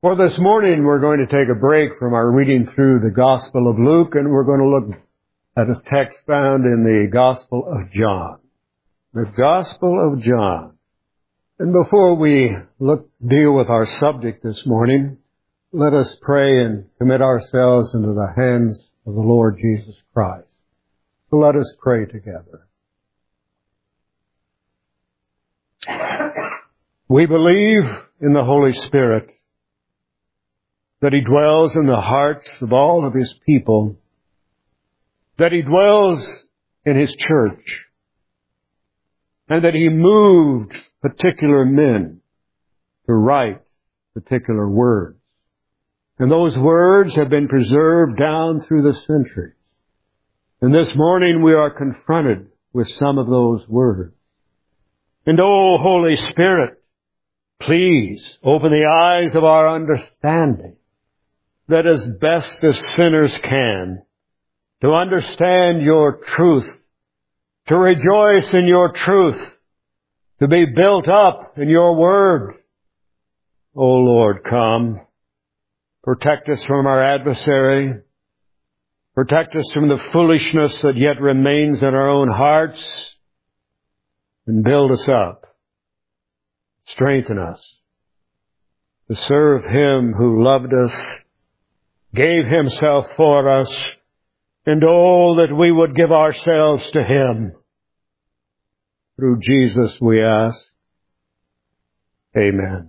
Well, this morning we're going to take a break from our reading through the Gospel of Luke, and we're going to look at a text found in the Gospel of John. The Gospel of John. And before we deal with our subject this morning, let us pray and commit ourselves into the hands of the Lord Jesus Christ. So let us pray together. We believe in the Holy Spirit, that He dwells in the hearts of all of His people, that He dwells in His church, and that He moved particular men to write particular words. And those words have been preserved down through the centuries. And this morning we are confronted with some of those words. And oh, Holy Spirit, please open the eyes of our understanding, that as best as sinners can, to understand your truth, to rejoice in your truth, to be built up in your word. O Lord, come. Protect us from our adversary. Protect us from the foolishness that yet remains in our own hearts. And build us up. Strengthen us to serve Him who loved us, gave Himself for us, and oh, that we would give ourselves to Him. Through Jesus we ask. Amen.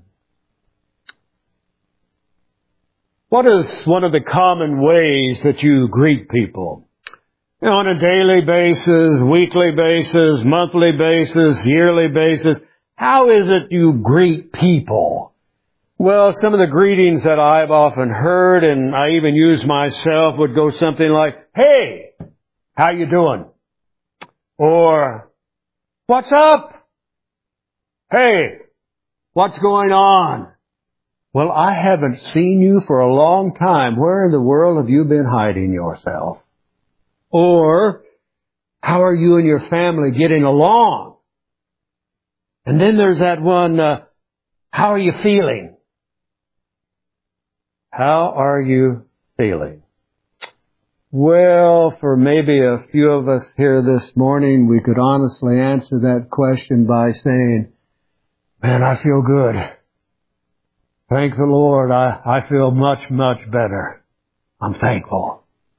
What is one of the common ways that you greet people? On a daily basis, weekly basis, monthly basis, yearly basis, how is it you greet people? Well, some of the greetings that I've often heard, and I even use myself, would go something like, "Hey, how you doing?" Or, "What's up?" "Hey, what's going on?" "Well, I haven't seen you for a long time. Where in the world have you been hiding yourself?" Or, "How are you and your family getting along?" And then there's that one, "How are you feeling?" How are you feeling? Well, for maybe a few of us here this morning, we could honestly answer that question by saying, "Man, I feel good. Thank the Lord, I feel much, much better. I'm thankful."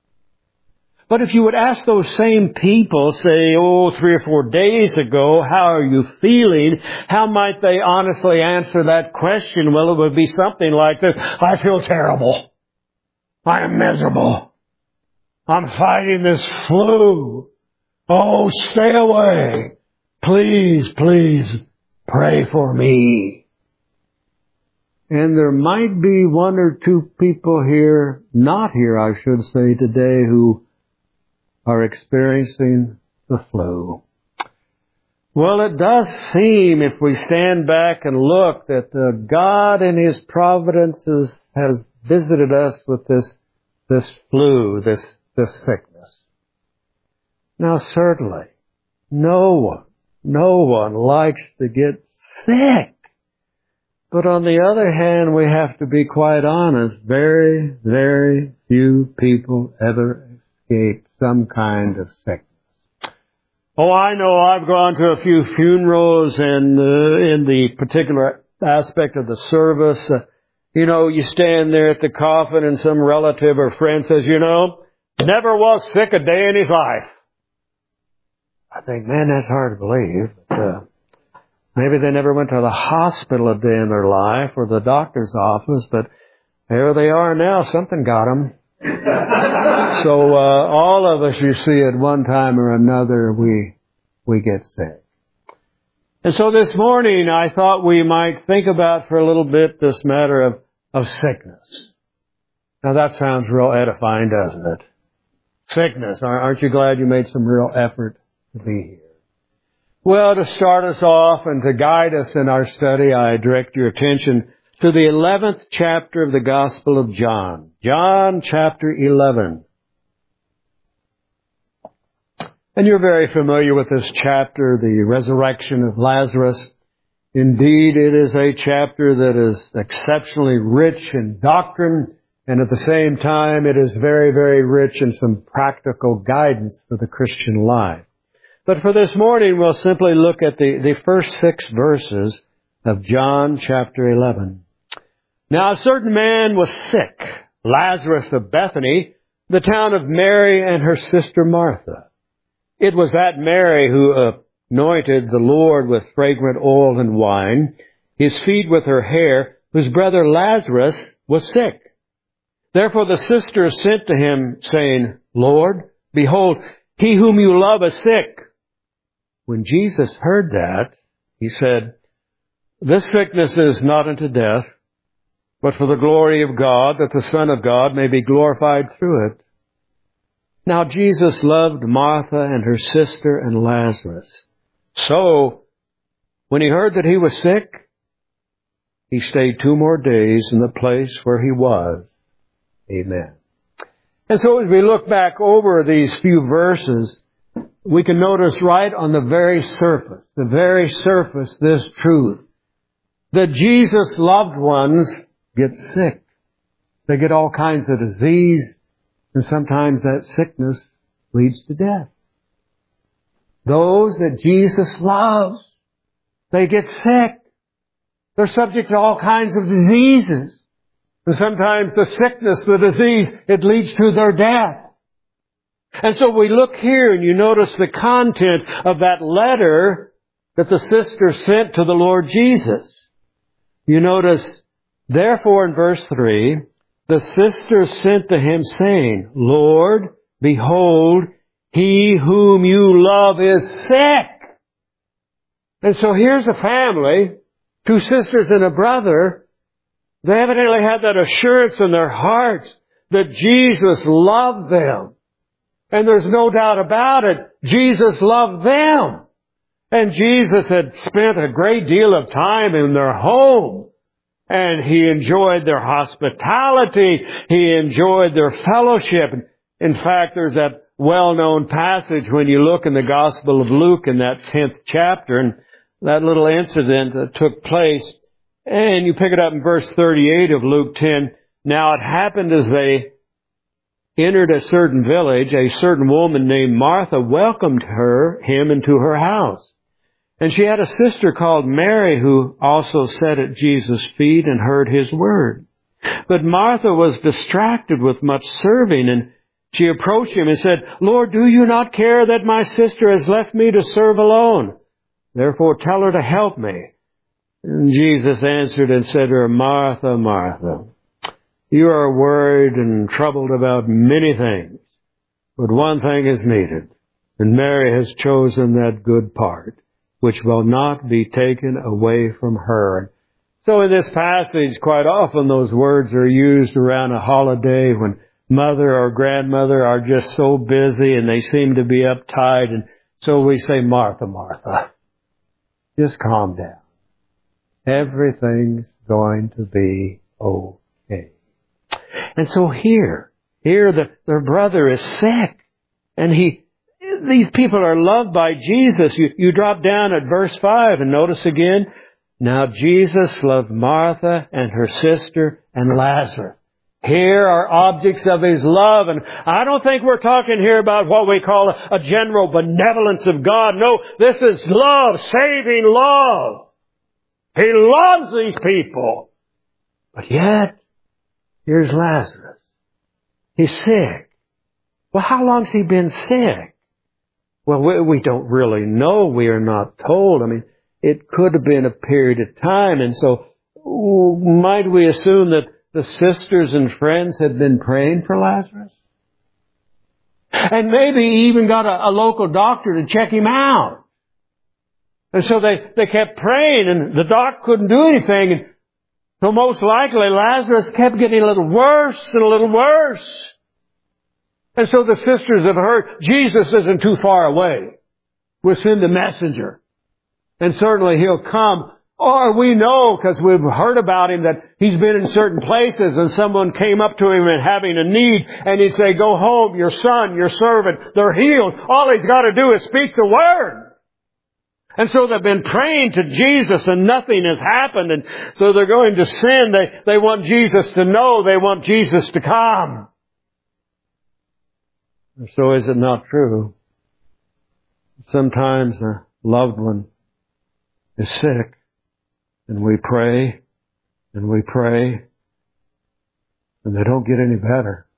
But if you would ask those same people, say, 3 or 4 days ago, "How are you feeling?" how might they honestly answer that question? Well, it would be something like this: "I feel terrible. I am miserable. I'm fighting this flu. Oh, stay away. Please, please, pray for me." And there might be 1 or 2 people here, not here, I should say, today, who are experiencing the flu. Well, it does seem, if we stand back and look, that God in His providence has visited us with this flu, this sickness. Now, certainly, no one likes to get sick. But on the other hand, we have to be quite honest, very, very few people ever escape some kind of sickness. Oh, I know I've gone to a few funerals, and in the particular aspect of the service, you stand there at the coffin and some relative or friend says, "Never was sick a day in his life." I think, man, that's hard to believe. But, maybe they never went to the hospital a day in their life or the doctor's office, but there they are now. Something got them. So all of us, you see, at one time or another, we get sick. And so this morning, I thought we might think about for a little bit this matter of sickness. Now that sounds real edifying, doesn't it? Sickness. Aren't you glad you made some real effort to be here? Well, to start us off and to guide us in our study, I direct your attention to the 11th chapter of the Gospel of John. John chapter 11. And you're very familiar with this chapter, the resurrection of Lazarus. Indeed, it is a chapter that is exceptionally rich in doctrine, and at the same time it is very, very rich in some practical guidance for the Christian life. But for this morning, we'll simply look at the first 6 verses of John chapter 11. Now a certain man was sick, Lazarus of Bethany, the town of Mary and her sister Martha. It was that Mary who anointed the Lord with fragrant oil and wine, his feet with her hair, whose brother Lazarus was sick. Therefore the sisters sent to him, saying, Lord, behold, he whom you love is sick. When Jesus heard that, he said, This sickness is not unto death, but for the glory of God, that the Son of God may be glorified through it. Now Jesus loved Martha and her sister and Lazarus. So, when he heard that he was sick, he stayed 2 more days in the place where he was. Amen. And so as we look back over these few verses, we can notice right on the very surface, this truth, that Jesus' loved ones get sick. They get all kinds of disease, and sometimes that sickness leads to death. Those that Jesus loves, they get sick. They're subject to all kinds of diseases. And sometimes the sickness, the disease, it leads to their death. And so we look here and you notice the content of that letter that the sister sent to the Lord Jesus. You notice, therefore in verse 3, the sister sent to him saying, Lord, behold, he whom you love is sick. And so here's a family, 2 sisters and a brother. They evidently had that assurance in their hearts that Jesus loved them. And there's no doubt about it, Jesus loved them. And Jesus had spent a great deal of time in their home. And He enjoyed their hospitality. He enjoyed their fellowship. In fact, there's that well-known passage when you look in the Gospel of Luke in that 10th chapter, and that little incident that took place. And you pick it up in verse 38 of Luke 10. Now it happened as they entered a certain village, a certain woman named Martha welcomed him into her house. And she had a sister called Mary who also sat at Jesus' feet and heard His word. But Martha was distracted with much serving, and she approached Him and said, Lord, do you not care that my sister has left me to serve alone? Therefore tell her to help me. And Jesus answered and said to her, Martha, Martha, you are worried and troubled about many things, but one thing is needed, and Mary has chosen that good part, which will not be taken away from her. So in this passage, quite often those words are used around a holiday when mother or grandmother are just so busy and they seem to be uptight. And so we say, Martha, Martha, just calm down. Everything's going to be okay. And so here their brother is sick, and these people are loved by Jesus. You drop down at verse 5 and notice again, now Jesus loved Martha and her sister and Lazarus. Here are objects of His love, and I don't think we're talking here about what we call a general benevolence of God. No, this is love, saving love. He loves these people. But yet, here's Lazarus. He's sick. Well, how long's he been sick? Well, we don't really know. We are not told. I mean, it could have been a period of time. And so, might we assume that the sisters and friends had been praying for Lazarus? And maybe even got a local doctor to check him out. And so they kept praying, and the doc couldn't do anything. And so most likely Lazarus kept getting a little worse and a little worse. And so the sisters have heard Jesus isn't too far away. We'll send a messenger. And certainly He'll come. Or we know, because we've heard about Him, that He's been in certain places and someone came up to Him and having a need, and He'd say, go home, your son, your servant, they're healed. All He's got to do is speak the word. And so they've been praying to Jesus and nothing has happened. And so they're going to sin. They want Jesus to know. They want Jesus to come. And so is it not true? Sometimes a loved one is sick and we pray and we pray and they don't get any better.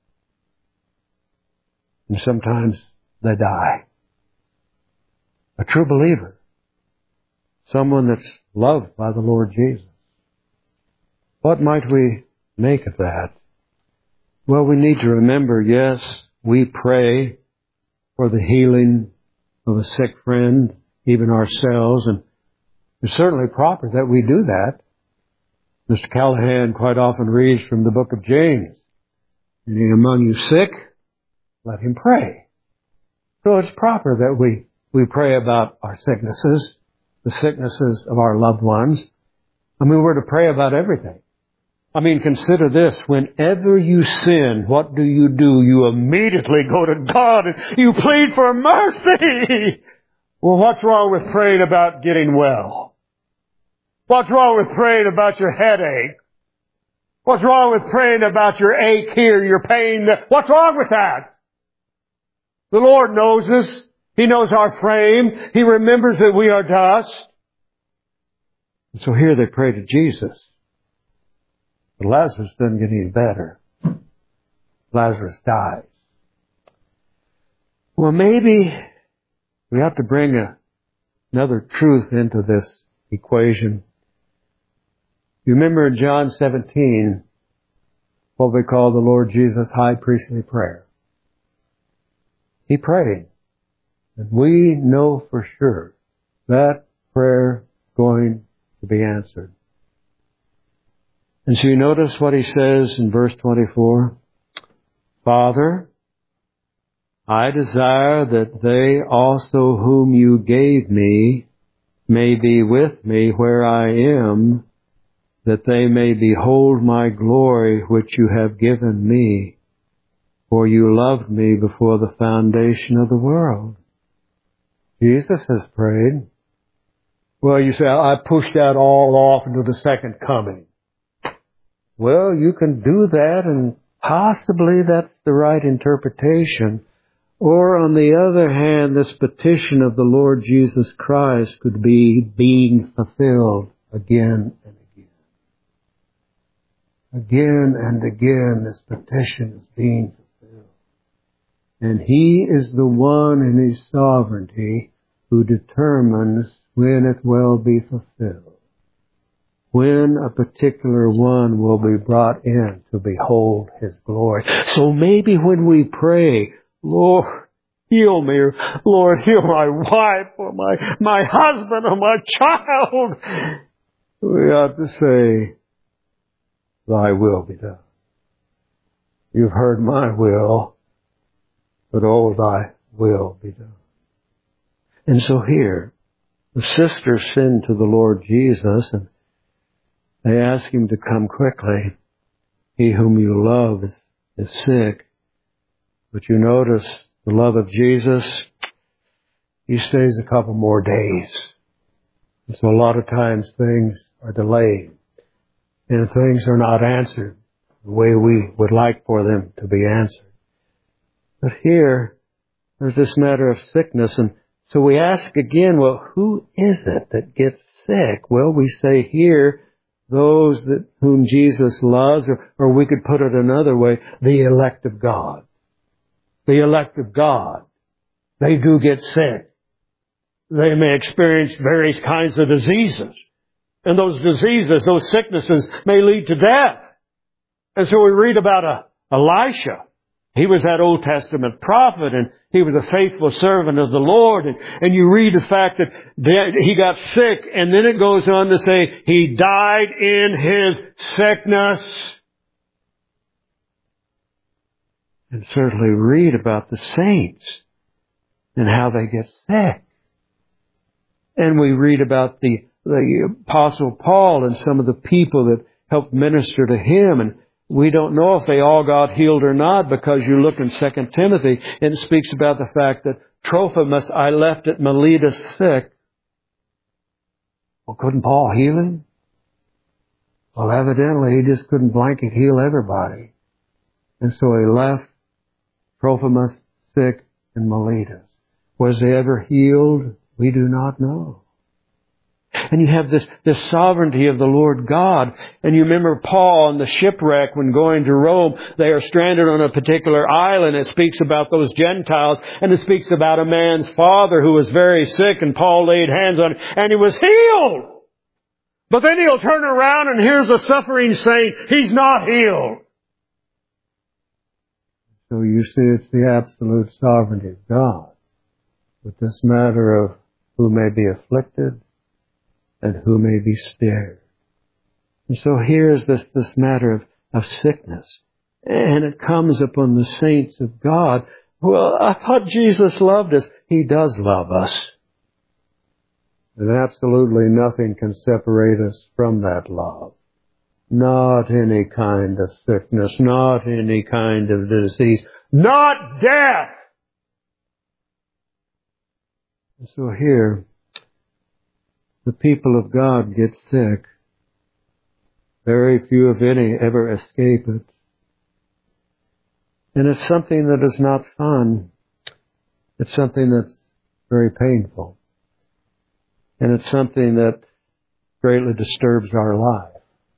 And sometimes they die. A true believer. Someone that's loved by the Lord Jesus. What might we make of that? Well, we need to remember, yes, we pray for the healing of a sick friend, even ourselves, and it's certainly proper that we do that. Mr. Callahan quite often reads from the book of James. Any among you sick, let him pray. So it's proper that we pray about our sicknesses, the sicknesses of our loved ones. I mean, we're to pray about everything. I mean, consider this. Whenever you sin, what do? You immediately go to God and you plead for mercy. Well, what's wrong with praying about getting well? What's wrong with praying about your headache? What's wrong with praying about your ache here, your pain there? What's wrong with that? The Lord knows us. He knows our frame. He remembers that we are dust. And so here they pray to Jesus. But Lazarus doesn't get any better. Lazarus dies. Well, maybe we have to bring another truth into this equation. You remember in John 17, what we call the Lord Jesus' high priestly prayer. He prayed. And we know for sure that prayer is going to be answered. And so you notice what he says in verse 24. Father, I desire that they also whom you gave me may be with me where I am, that they may behold my glory which you have given me, for you loved me before the foundation of the world. Jesus has prayed. Well, you say, I pushed that all off into the second coming. Well, you can do that, and possibly that's the right interpretation. Or on the other hand, this petition of the Lord Jesus Christ could be being fulfilled again and again. Again and again, this petition is being fulfilled. And He is the one in His sovereignty who determines when it will be fulfilled. When a particular one will be brought in to behold His glory. So maybe when we pray, Lord, heal me, or Lord, heal my wife, or my husband, or my child, we ought to say, Thy will be done. You've heard my will, but oh, Thy will be done. And so here, the sisters send to the Lord Jesus, and they ask Him to come quickly. He whom you love is sick. But you notice the love of Jesus, He stays a couple more days. And so a lot of times things are delayed. And things are not answered the way we would like for them to be answered. But here, there's this matter of sickness. And so we ask again, well, who is it that gets sick? Well, we say here, those whom Jesus loves, or we could put it another way, the elect of God. The elect of God. They do get sick. They may experience various kinds of diseases. And those diseases, those sicknesses may lead to death. And so we read about Elisha. He was that Old Testament prophet, and he was a faithful servant of the Lord. And you read the fact that he got sick, and then it goes on to say he died in his sickness. And certainly read about the saints and how they get sick. And we read about the Apostle Paul and some of the people that helped minister to him, and we don't know if they all got healed or not, because you look in 2 Timothy and it speaks about the fact that Trophimus I left at Miletus sick. Well, couldn't Paul heal him? Well, evidently he just couldn't blanket heal everybody. And so he left Trophimus sick in Miletus. Was he ever healed? We do not know. And you have this sovereignty of the Lord God. And you remember Paul and the shipwreck when going to Rome. They are stranded on a particular island. It speaks about those Gentiles. And it speaks about a man's father who was very sick. And Paul laid hands on him. And he was healed. But then he'll turn around and here's a suffering saint. He's not healed. So you see it's the absolute sovereignty of God. With this matter of who may be afflicted and who may be spared. And so here's this matter of sickness. And it comes upon the saints of God. Well, I thought Jesus loved us. He does love us. And absolutely nothing can separate us from that love. Not any kind of sickness, not any kind of disease, not death. And so here, the people of God get sick. Very few, if any, ever escape it. And it's something that is not fun. It's something that's very painful. And it's something that greatly disturbs our life.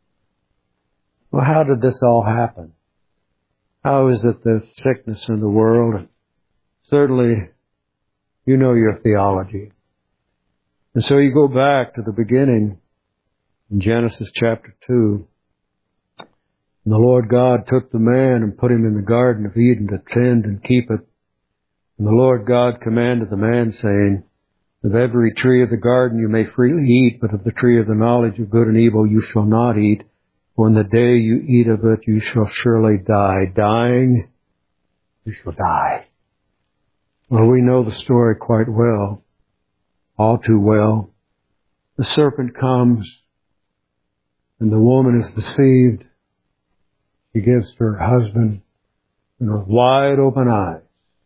Well, how did this all happen? How is it there's sickness in the world? Certainly, you know your theology. And so you go back to the beginning in Genesis chapter 2. And the Lord God took the man and put him in the Garden of Eden to tend and keep it. And the Lord God commanded the man, saying, of every tree of the garden you may freely eat, but of the tree of the knowledge of good and evil you shall not eat. For in the day you eat of it, you shall surely die. Dying, you shall die. Well, we know the story quite well, all too well. The serpent comes, and the woman is deceived. She gives to her husband, and with wide open eyes,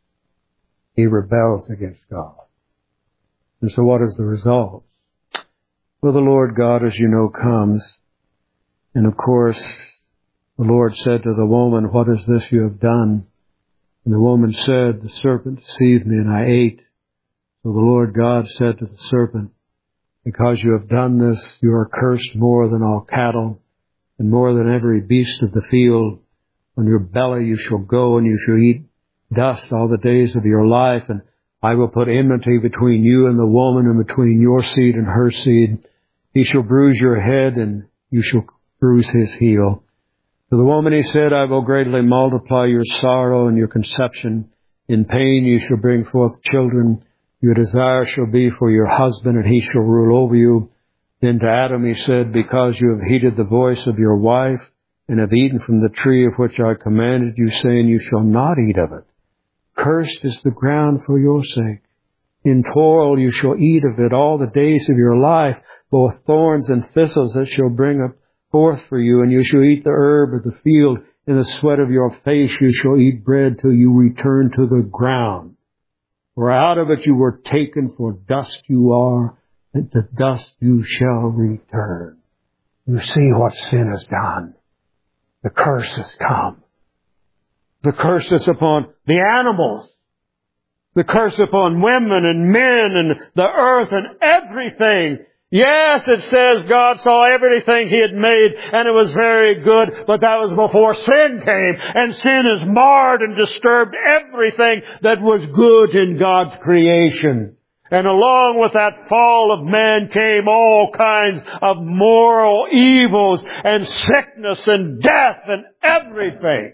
he rebels against God. And so what is the result? Well, the Lord God, as you know, comes. And of course, the Lord said to the woman, what is this you have done? And the woman said, the serpent deceived me and I ate. So the Lord God said to the serpent, because you have done this, you are cursed more than all cattle and more than every beast of the field. On your belly you shall go and you shall eat dust all the days of your life. And I will put enmity between you and the woman and between your seed and her seed. He shall bruise your head and you shall bruise his heel. To the woman he said, I will greatly multiply your sorrow and your conception. In pain you shall bring forth children. Your desire shall be for your husband, and he shall rule over you. Then to Adam he said, because you have heeded the voice of your wife, and have eaten from the tree of which I commanded you, saying, you shall not eat of it. Cursed is the ground for your sake. In toil you shall eat of it all the days of your life, both thorns and thistles it shall bring up forth for you, and you shall eat the herb of the field. In the sweat of your face you shall eat bread till you return to the ground. For out of it you were taken, for dust you are, and to dust you shall return. You see what sin has done. The curse has come. The curse is upon the animals. The curse upon women and men and the earth and everything. Yes, it says God saw everything He had made and it was very good, but that was before sin came. And sin has marred and disturbed everything that was good in God's creation. And along with that fall of man came all kinds of moral evils and sickness and death and everything.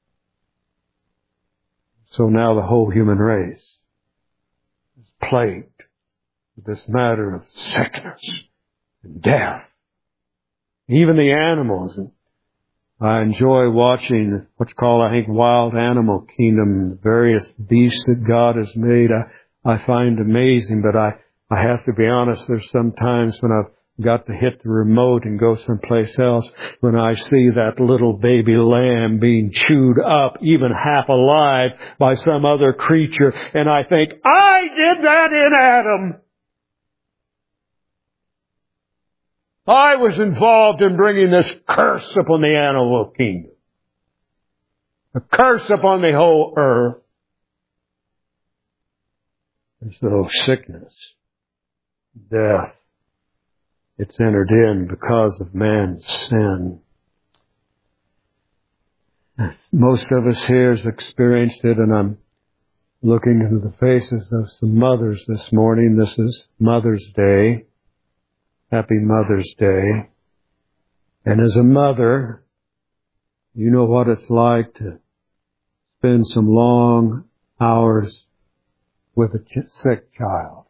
So now the whole human race is plagued with this matter of sickness and death. Even the animals. I enjoy watching what's called, I think, Wild Animal Kingdom, various beasts that God has made. I find amazing, but I have to be honest, there's some times when I've got to hit the remote and go someplace else when I see that little baby lamb being chewed up, even half alive, by some other creature, and I think, I did that in Adam. I was involved in bringing this curse upon the animal kingdom. A curse upon the whole earth. And so sickness, death, it's entered in because of man's sin. Most of us here has experienced it, and I'm looking into the faces of some mothers this morning. This is Mother's Day. Happy Mother's Day. And as a mother, you know what it's like to spend some long hours with a sick child.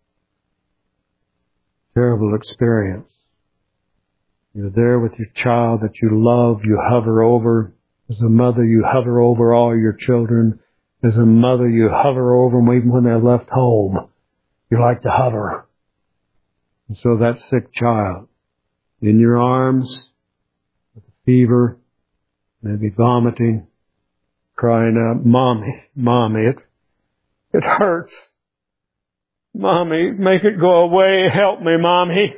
Terrible experience. You're there with your child that you love, you hover over. As a mother, you hover over all your children. As a mother, you hover over them even when they're left home. You like to hover. And so that sick child in your arms, with a fever, maybe vomiting, crying out, Mommy, Mommy, it hurts. Mommy, make it go away. Help me, Mommy.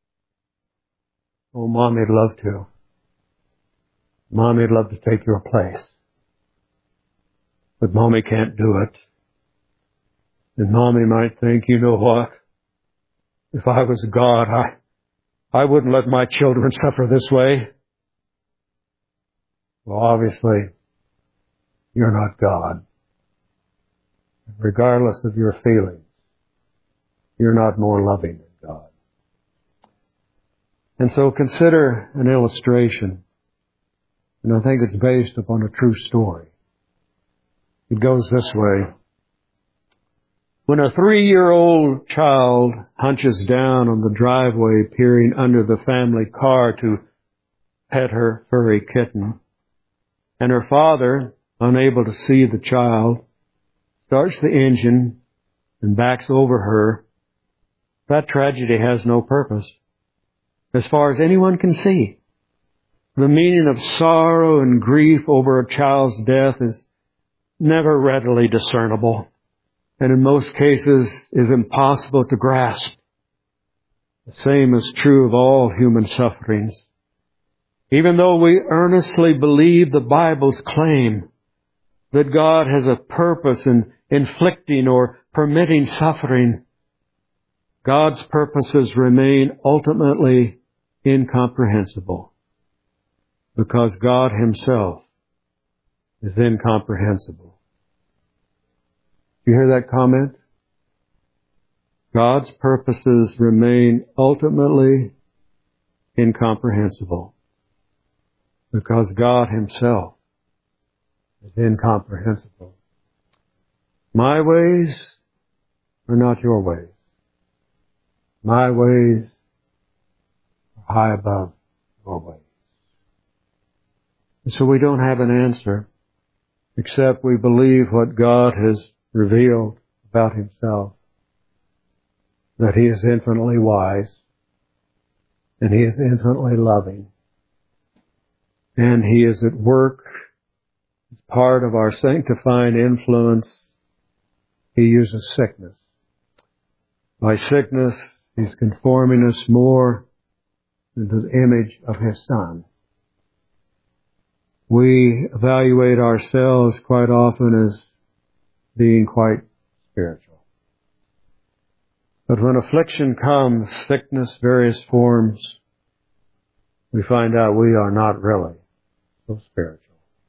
Oh, Mommy'd love to. Mommy'd love to take your place. But Mommy can't do it. And Mommy might think, you know what? If I was God, I wouldn't let my children suffer this way. Well, obviously, you're not God. Regardless of your feelings, you're not more loving than God. And so consider an illustration. And I think it's based upon a true story. It goes this way. When a 3-year-old child hunches down on the driveway peering under the family car to pet her furry kitten, and her father, unable to see the child, starts the engine and backs over her, that tragedy has no purpose, as far as anyone can see. The meaning of sorrow and grief over a child's death is never readily discernible, and in most cases is impossible to grasp. The same is true of all human sufferings. Even though we earnestly believe the Bible's claim that God has a purpose in inflicting or permitting suffering, God's purposes remain ultimately incomprehensible because God Himself is incomprehensible. You hear that comment? God's purposes remain ultimately incomprehensible because God Himself is incomprehensible. My ways are not your ways. My ways are high above your ways. And so we don't have an answer except we believe what God has revealed about Himself, that He is infinitely wise and He is infinitely loving and He is at work as part of our sanctifying influence. He uses sickness. By sickness, He's conforming us more into the image of His Son. We evaluate ourselves quite often as being quite spiritual. But when affliction comes, sickness, various forms, we find out we are not really so spiritual.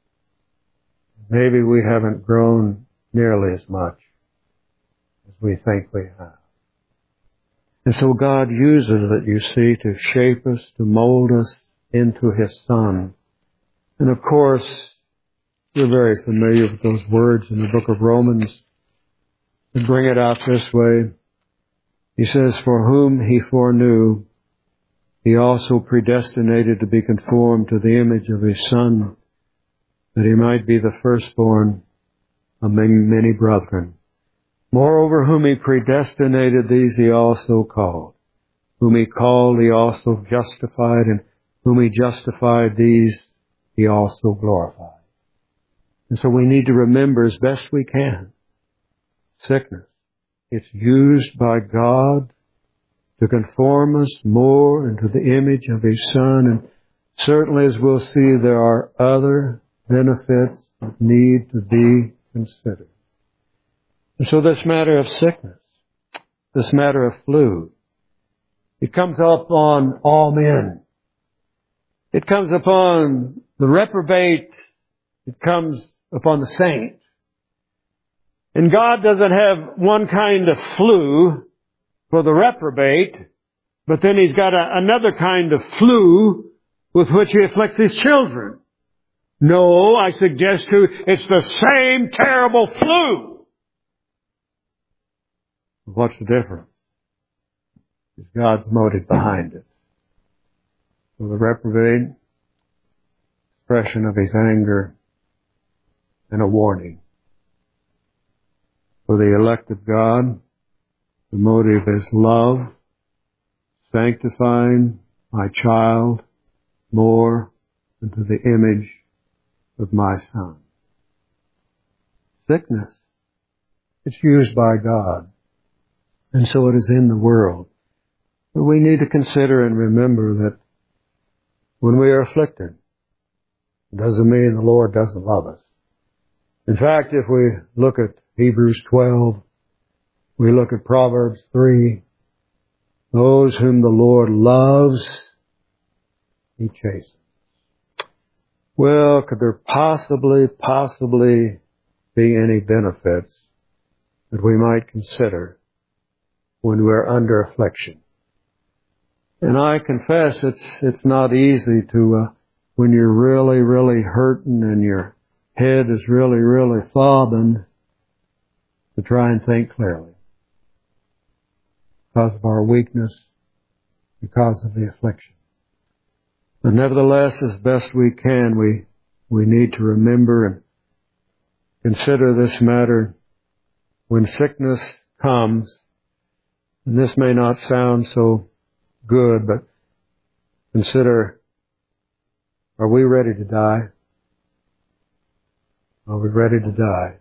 Maybe we haven't grown nearly as much as we think we have. And so God uses it, you see, to shape us, to mold us into His Son. And of course, you're very familiar with those words in the book of Romans. To bring it out this way, he says, for whom He foreknew, He also predestinated to be conformed to the image of His Son, that He might be the firstborn among many brethren. Moreover, whom He predestinated, these He also called. Whom He called, He also justified, and whom He justified, these He also glorified. And so we need to remember as best we can, sickness, it's used by God to conform us more into the image of His Son. And certainly, as we'll see, there are other benefits that need to be considered. And so this matter of sickness, this matter of flu, it comes up on all men. It comes upon the reprobate. It comes upon the saint. And God doesn't have one kind of flu for the reprobate, but then He's got another kind of flu with which He afflicts His children. No, I suggest to you, it's the same terrible flu. What's the difference? It's God's motive behind it. For the reprobate, expression of His anger and a warning. For the elect of God, the motive is love, sanctifying my child more into the image of my Son. Sickness, it's used by God, and so it is in the world. But we need to consider and remember that when we are afflicted, it doesn't mean the Lord doesn't love us. In fact, if we look at Hebrews 12, we look at Proverbs 3, those whom the Lord loves, He chastens. Well, could there possibly be any benefits that we might consider when we're under affliction? And I confess it's not easy to, when you're really hurting and your head is really throbbing, to try and think clearly. Because of our weakness, because of the affliction. But nevertheless, as best we can, we need to remember and consider this matter when sickness comes. And this may not sound so good, but consider, are we ready to die? Are we ready to die?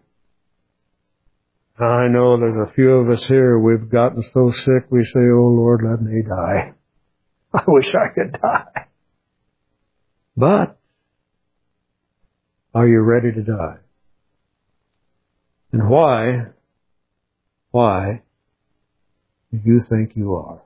I know there's a few of us here, we've gotten so sick we say, oh Lord, let me die. I wish I could die. But, are you ready to die? And why do you think you are?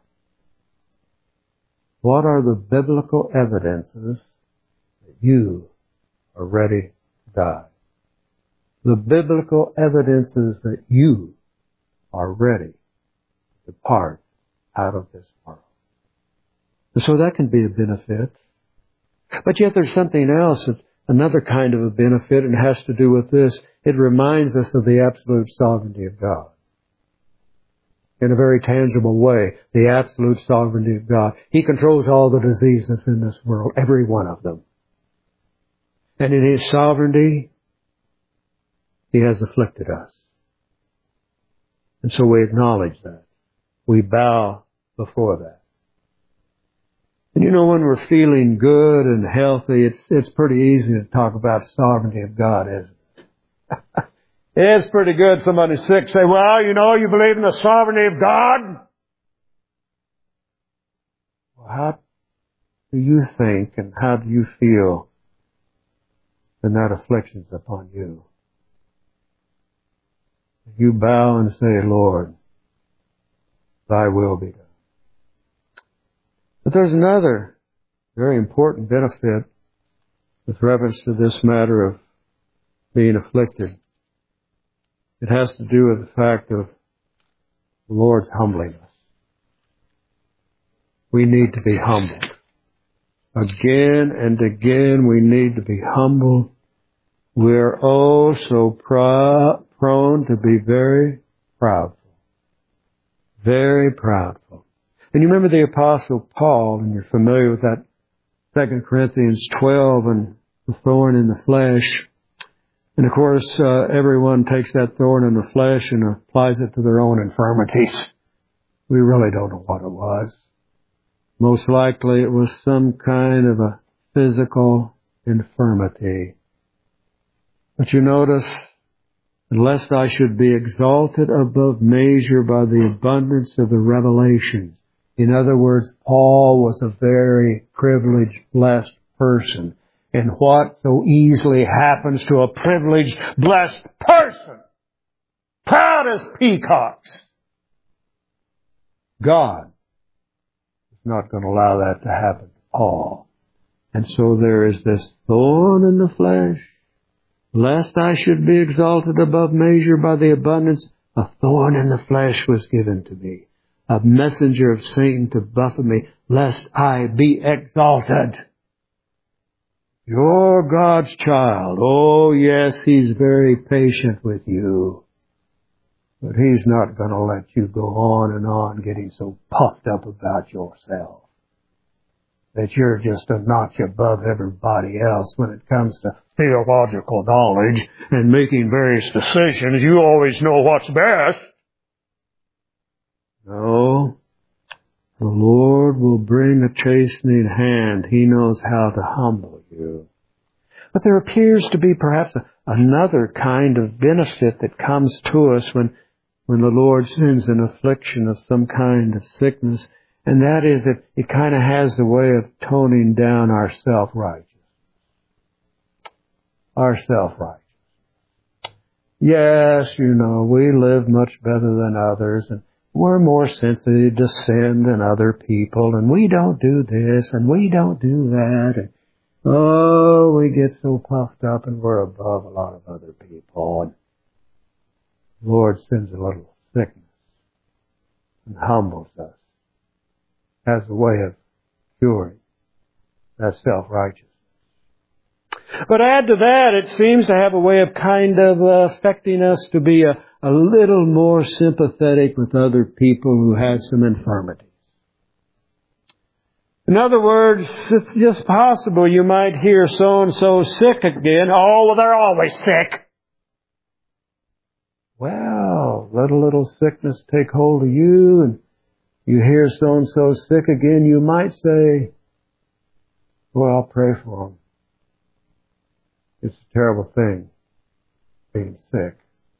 What are the biblical evidences that you are ready to die? The biblical evidences that you are ready to depart out of this world. And so that can be a benefit. But yet there's something else, another kind of a benefit, and it has to do with this. It reminds us of the absolute sovereignty of God. In a very tangible way, the absolute sovereignty of God. He controls all the diseases in this world, every one of them. And in His sovereignty, He has afflicted us. And so we acknowledge that. We bow before that. And you know, when we're feeling good and healthy, it's pretty easy to talk about the sovereignty of God, isn't it? It's pretty good. Somebody's sick, say, well, you know, you believe in the sovereignty of God? Well, how do you think and how do you feel when that affliction's upon you? You bow and say, Lord, Thy will be done. But there's another very important benefit with reference to this matter of being afflicted. It has to do with the fact of the Lord's humbling us. We need to be humbled. Again and again we need to be humbled. We're oh so prone to be very proudful. Very proudful. And you remember the Apostle Paul, and you're familiar with that 2 Corinthians 12 and the thorn in the flesh. And of course, everyone takes that thorn in the flesh and applies it to their own infirmities. We really don't know what it was. Most likely it was some kind of a physical infirmity. But you notice, lest I should be exalted above measure by the abundance of the revelation. In other words, Paul was a very privileged, blessed person. And what so easily happens to a privileged, blessed person? Proud as peacocks. God is not going to allow that to happen to Paul. And so there is this thorn in the flesh. Lest I should be exalted above measure by the abundance, a thorn in the flesh was given to me. A messenger of Satan to buffet me, lest I be exalted. You're God's child. Oh yes, He's very patient with you. But He's not going to let you go on and on getting so puffed up about yourself that you're just a notch above everybody else when it comes to theological knowledge and making various decisions. You always know what's best. No. The Lord will bring a chastening hand. He knows how to humble you. But there appears to be perhaps another kind of benefit that comes to us when the Lord sends an affliction of some kind of sickness, and that is that it kind of has the way of toning down our self-righteousness. Our self-righteousness. Yes, we live much better than others, and we're more sensitive to sin than other people, and we don't do this, and we don't do that, and we get so puffed up and we're above a lot of other people. And the Lord sends a little sickness and humbles us as a way of curing that self-righteousness. But add to that, it seems to have a way of kind of affecting us to be a little more sympathetic with other people who have some infirmities. In other words, it's just possible you might hear so-and-so sick again. Oh, well, they're always sick. Well, let a little sickness take hold of you and you hear so-and-so sick again, you might say, well, I'll pray for him. It's a terrible thing, being sick.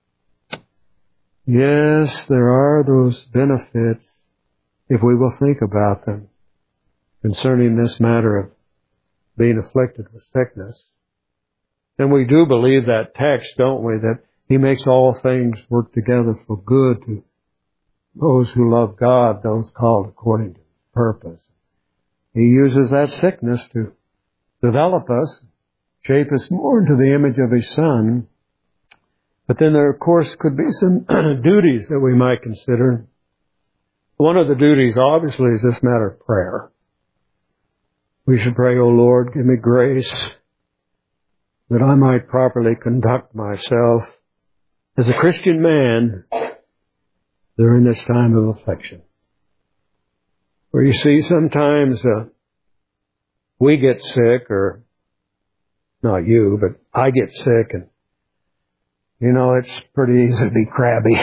Yes, there are those benefits, if we will think about them, concerning this matter of being afflicted with sickness. And we do believe that text, don't we, that He makes all things work together for good to those who love God, those called according to His purpose. He uses that sickness to develop us, shape us more into the image of His Son. But then there, of course, could be some duties that we might consider. One of the duties, obviously, is this matter of prayer. We should pray, O Lord, give me grace that I might properly conduct myself as a Christian man during this time of affliction. For you see, sometimes we get sick, or not you, but I get sick, and it's pretty easy to be crabby.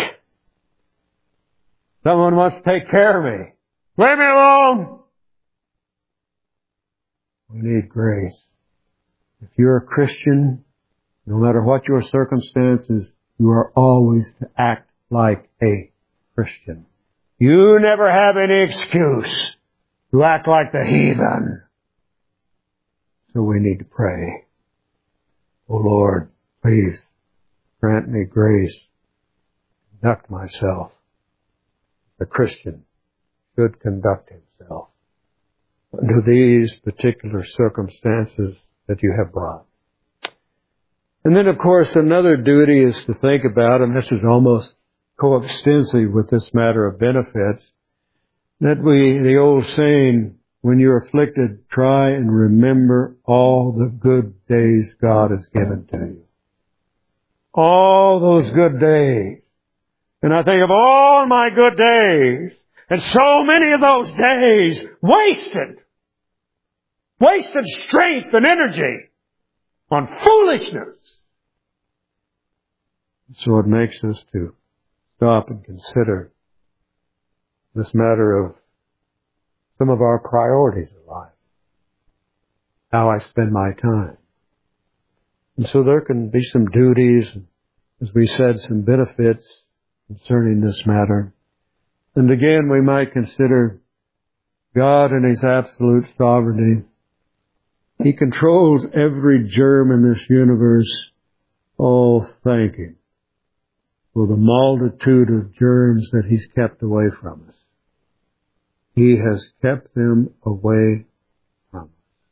Someone wants to take care of me. Leave me alone! We need grace. If you're a Christian, no matter what your circumstances, you are always to act like a Christian. You never have any excuse to act like the heathen. So we need to pray. Oh Lord, please grant me grace to conduct myself. The Christian should conduct himself under these particular circumstances that you have brought. And then, of course, another duty is to think about, and this is almost coextensive with this matter of benefits, that the old saying, when you're afflicted, try and remember all the good days God has given to you. All those good days. And I think of all my good days, and so many of those days wasted strength and energy on foolishness. So it makes us to stop and consider this matter of some of our priorities in life, how I spend my time. And so there can be some duties, as we said, some benefits concerning this matter. And again, we might consider God in His absolute sovereignty, He controls every germ in this universe. Oh, thank Him for the multitude of germs that He's kept away from us. He has kept them away from us.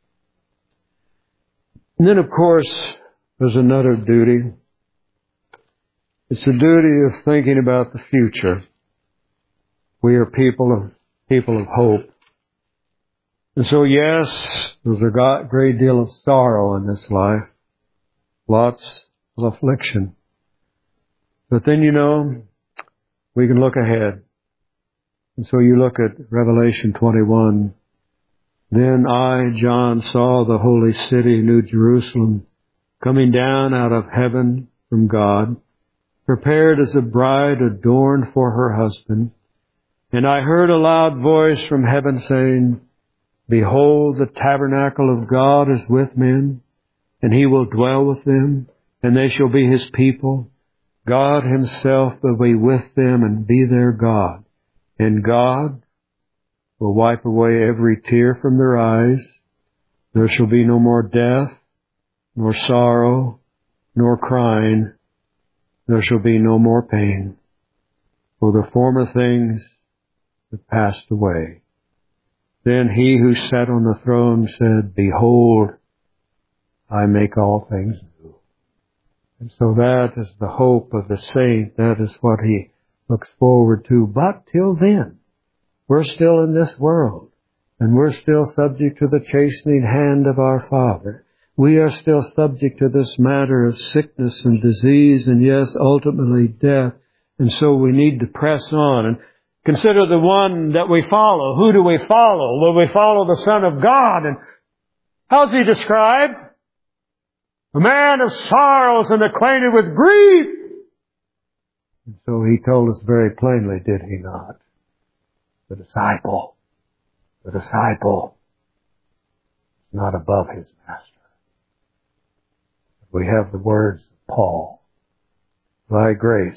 And then, of course, there's another duty. It's the duty of thinking about the future. We are people of hope. And so, yes, there's a great deal of sorrow in this life. Lots of affliction. But then, we can look ahead. And so you look at Revelation 21. Then I, John, saw the holy city, New Jerusalem, coming down out of heaven from God, prepared as a bride adorned for her husband. And I heard a loud voice from heaven saying, Behold, the tabernacle of God is with men, and He will dwell with them, and they shall be His people. God Himself will be with them and be their God. And God will wipe away every tear from their eyes. There shall be no more death, nor sorrow, nor crying. There shall be no more pain. For the former things have passed away. Then He who sat on the throne said, Behold, I make all things new. And so that is the hope of the saint. That is what he looks forward to. But till then, we're still in this world, and we're still subject to the chastening hand of our Father. We are still subject to this matter of sickness and disease, and yes, ultimately death. And so we need to press on and consider the one that we follow. Who do we follow? Well, we follow the Son of God. And how's He described? A man of sorrows and acquainted with grief. And so He told us very plainly, did He not? The disciple is not above his master. We have the words of Paul. Thy grace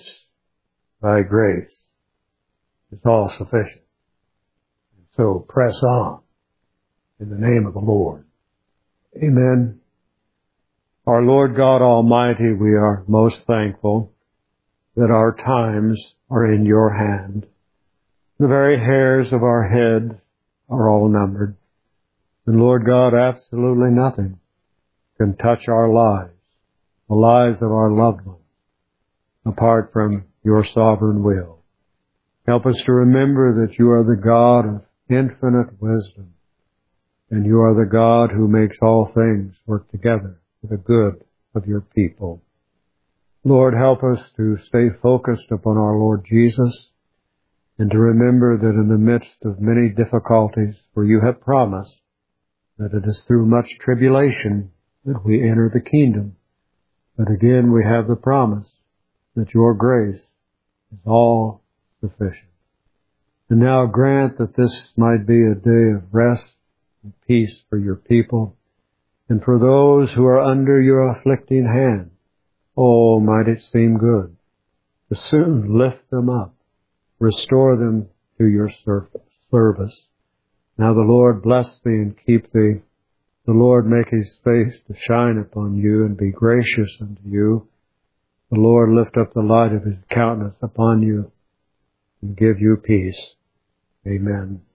is all sufficient. And so press on in the name of the Lord. Amen. Our Lord God Almighty, we are most thankful that our times are in Your hand. The very hairs of our head are all numbered. And Lord God, absolutely nothing can touch our lives, the lives of our loved ones, apart from Your sovereign will. Help us to remember that You are the God of infinite wisdom, and You are the God who makes all things work together for the good of Your people. Lord, help us to stay focused upon our Lord Jesus, and to remember that in the midst of many difficulties, for You have promised that it is through much tribulation that we enter the kingdom. But again, we have the promise that Your grace is all sufficient. And now grant that this might be a day of rest and peace for Your people, and for those who are under Your afflicting hand. Oh, might it seem good to soon lift them up, restore them to Your service. Now the Lord bless thee and keep thee. The Lord make His face to shine upon you and be gracious unto you. The Lord lift up the light of His countenance upon you and give you peace. Amen.